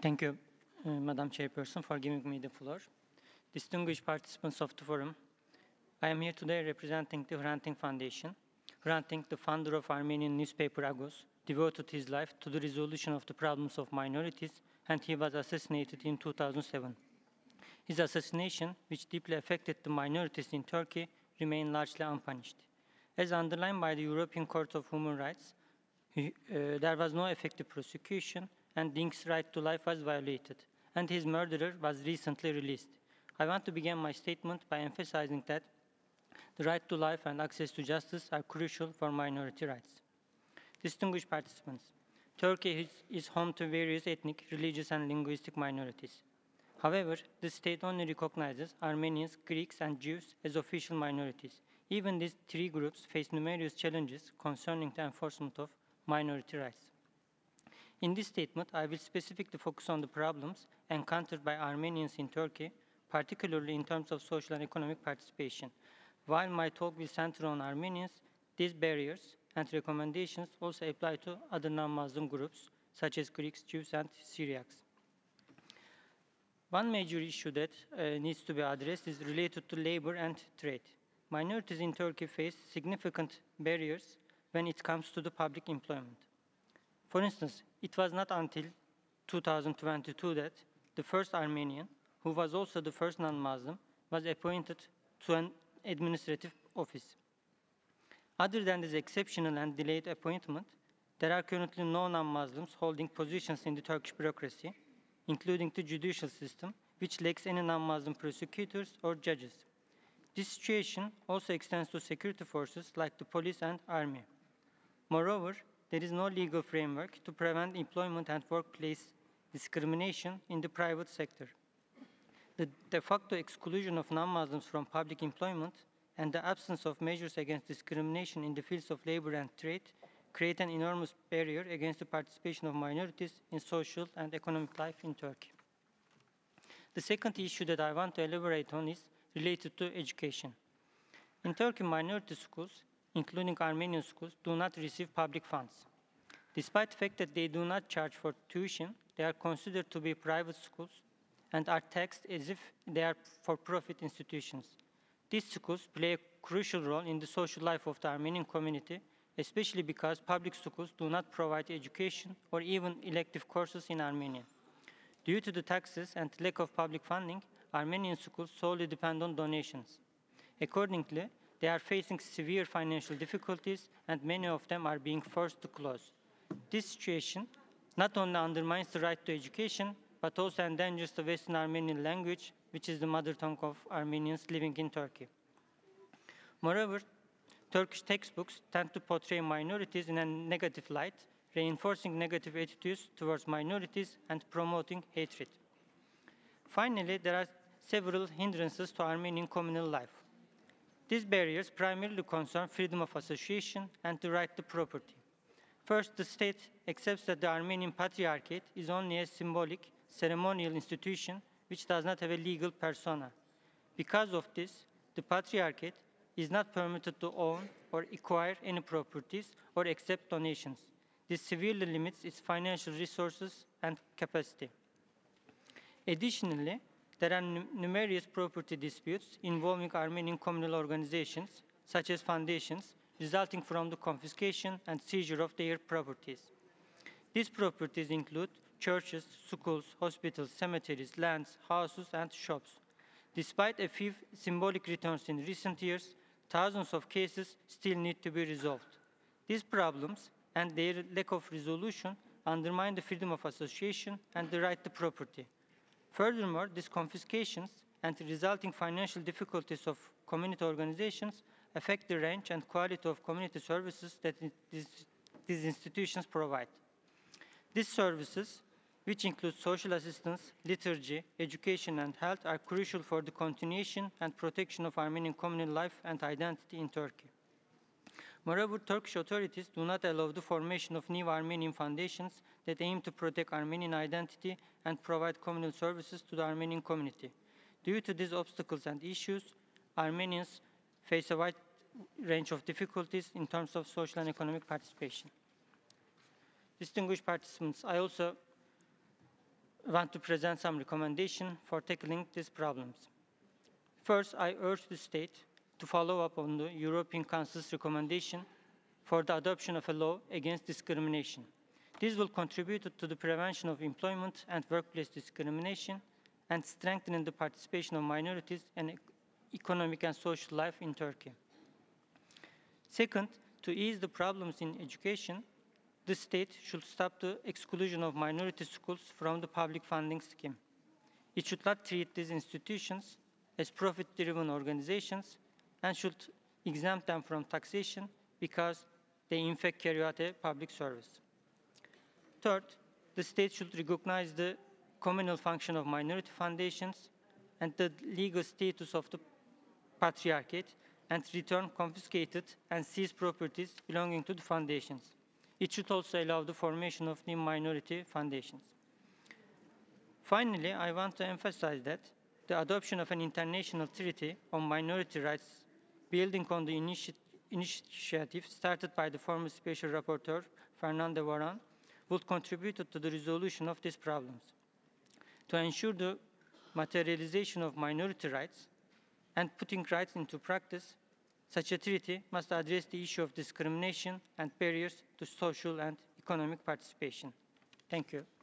Thank you, Madam Chairperson, for giving me the floor. Distinguished participants of the forum, I am here today representing the Hrant Dink Foundation. Hrant Dink, the founder of Armenian newspaper Agos, devoted his life to the resolution of the problems of minorities, and he was assassinated in 2007. His assassination, which deeply affected the minorities in Turkey, remained largely unpunished. As underlined by the European Court of Human Rights, there was no effective prosecution, and Dink's right to life was violated, and his murderer was recently released. I want to begin my statement by emphasizing that the right to life and access to justice are crucial for minority rights. Distinguished participants, Turkey is home to various ethnic, religious, and linguistic minorities. However, the state only recognizes Armenians, Greeks, and Jews as official minorities. Even these three groups face numerous challenges concerning the enforcement of minority rights. In this statement, I will specifically focus on the problems encountered by Armenians in Turkey, particularly in terms of social and economic participation. While my talk will center on Armenians, these barriers and recommendations also apply to other non-Muslim groups, such as Greeks, Jews, and Syriacs. One major issue that needs to be addressed is related to labor and trade. Minorities in Turkey face significant barriers when it comes to the public employment. For instance, it was not until 2022 that the first Armenian, who was also the first non-Muslim, was appointed to an administrative office. Other than this exceptional and delayed appointment, there are currently no non-Muslims holding positions in the Turkish bureaucracy, including the judicial system, which lacks any non-Muslim prosecutors or judges. This situation also extends to security forces like the police and army. Moreover, there is no legal framework to prevent employment and workplace discrimination in the private sector. The de facto exclusion of non-Muslims from public employment and the absence of measures against discrimination in the fields of labor and trade create an enormous barrier against the participation of minorities in social and economic life in Turkey. The second issue that I want to elaborate on is related to education. In Turkey, minority schools, including Armenian schools, do not receive public funds. Despite the fact that they do not charge for tuition, they are considered to be private schools and are taxed as if they are for-profit institutions. These schools play a crucial role in the social life of the Armenian community, especially because public schools do not provide education or even elective courses in Armenian. Due to the taxes and lack of public funding, Armenian schools solely depend on donations. Accordingly, they are facing severe financial difficulties and many of them are being forced to close. This situation not only undermines the right to education, but also endangers the Western Armenian language, which is the mother tongue of Armenians living in Turkey. Moreover, Turkish textbooks tend to portray minorities in a negative light, reinforcing negative attitudes towards minorities and promoting hatred. Finally, there are several hindrances to Armenian communal life. These barriers primarily concern freedom of association and the right to property. First, the state accepts that the Armenian Patriarchate is only a symbolic, ceremonial institution which does not have a legal persona. Because of this, the Patriarchate is not permitted to own or acquire any properties or accept donations. This severely limits its financial resources and capacity. Additionally, there are numerous property disputes involving Armenian communal organizations, such as foundations, resulting from the confiscation and seizure of their properties. These properties include churches, schools, hospitals, cemeteries, lands, houses, and shops. Despite a few symbolic returns in recent years, thousands of cases still need to be resolved. These problems and their lack of resolution undermine the freedom of association and the right to property. Furthermore, these confiscations and the resulting financial difficulties of community organizations affect the range and quality of community services that these institutions provide. These services, which include social assistance, liturgy, education, and health, are crucial for the continuation and protection of Armenian communal life and identity in Turkey. Moreover, Turkish authorities do not allow the formation of new Armenian foundations that aim to protect Armenian identity and provide communal services to the Armenian community. Due to these obstacles and issues, Armenians face a wide range of difficulties in terms of social and economic participation. Distinguished participants, I also want to present some recommendations for tackling these problems. First, I urge the state to follow up on the European Council's recommendation for the adoption of a law against discrimination. This will contribute to the prevention of employment and workplace discrimination and strengthening the participation of minorities in economic and social life in Turkey. Second, to ease the problems in education, the state should stop the exclusion of minority schools from the public funding scheme. It should not treat these institutions as profit-driven organizations and should exempt them from taxation because they in fact carry out a public service. Third, the state should recognize the communal function of minority foundations and the legal status of the patriarchate and return confiscated and seized properties belonging to the foundations. It should also allow the formation of new minority foundations. Finally, I want to emphasize that the adoption of an international treaty on minority rights building on the initiative started by the former Special Rapporteur, Fernando Varan, would contribute to the resolution of these problems. To ensure the materialization of minority rights and putting rights into practice, such a treaty must address the issue of discrimination and barriers to social and economic participation. Thank you.